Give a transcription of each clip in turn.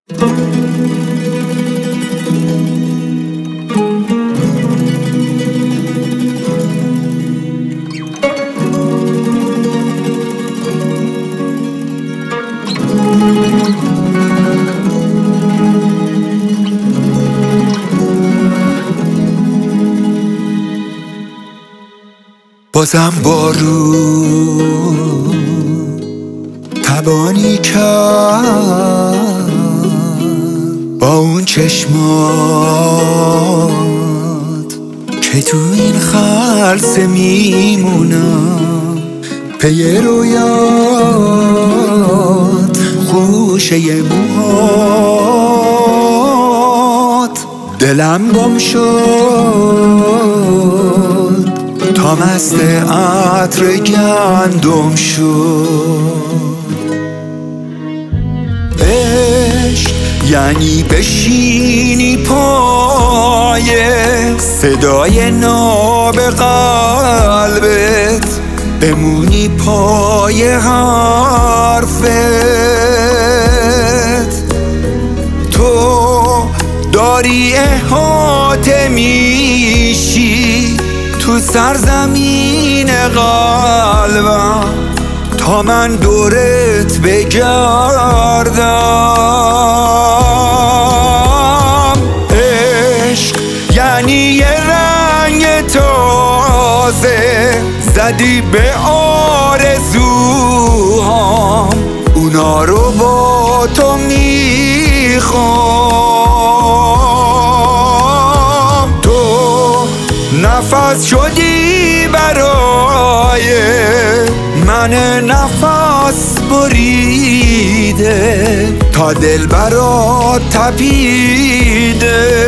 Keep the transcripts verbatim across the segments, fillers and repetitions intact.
بازم بارون تبانی کرد با اون چشمات که تو این خلسه میمونم، پی رویات خوشه موهات. دلم گم شد تا مست عطر گندم شد. عشق یعنی بشینی پای صدای ناب قلبت، بمونی پای حرفت. تو داری احاطه میشی تو سرزمین قلبم تا من دورت بگردم. عشق یعنی یه رنگ تازه زدی به آرزوهام، اونا رو با تو میخوام. تو نفس شدی برای من نفس بریده، تا دل برات تپیده.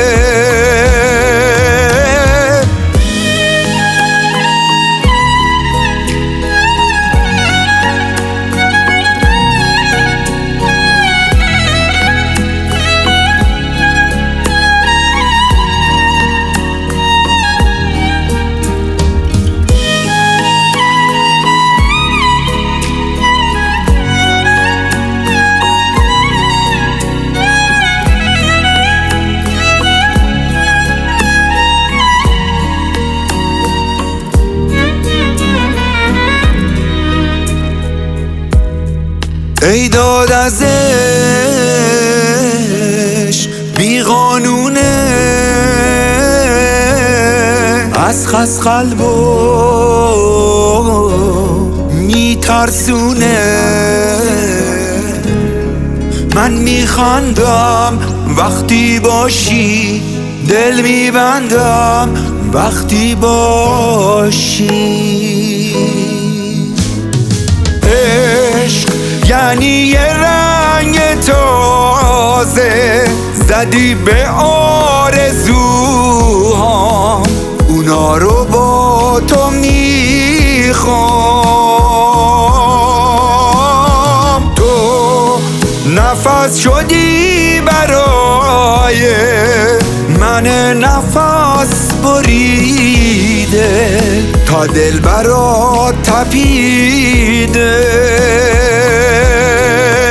ای داد از عشق بی قانونه، از خس قلبو میترسونه. من میخندم وقتی باشی، دل میبندم وقتی باشی. عشق یعنی یه رنگ تازه زدی به آرزوهام، اونا رو با تو میخوام. تو نفس شدی برای من نفس بریده، تا دل برات تپیده.